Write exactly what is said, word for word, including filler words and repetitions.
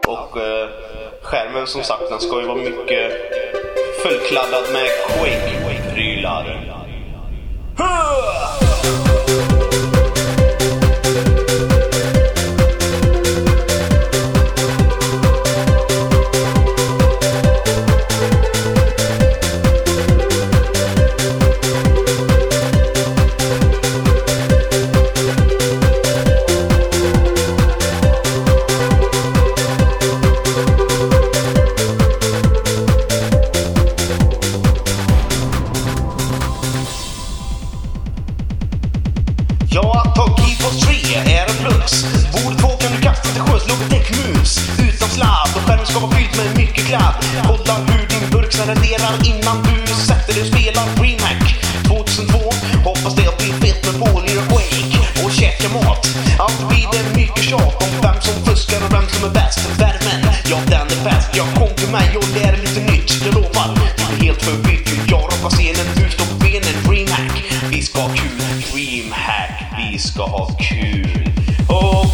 Och eh, skärmen som sagt, den ska ju vara mycket fullkladdad med Quake-prylar. Ja, att ta Keyforce tre är en flux. Bord två kan du kasta till sjöss, Logitech mus utan sladd, och skärmen ska vara fylld med mycket kladd. Kolla hur din burk renderar innan du sätter dig och spelar DreamHack tjugohundratvå. Hoppas det blir fett med folier och Quake och käka mat. Allt blir det mycket tjat om vem som fuskar och vem som är bäst. Värmen, ja den är bäst. Jag kom till mig och lär lite nytt. Jag lovar, det är helt förbytt. Jag rockar scenen, du står på benen. DreamHack, vi ska ha kul. DreamHack, vi ska ha kul. Och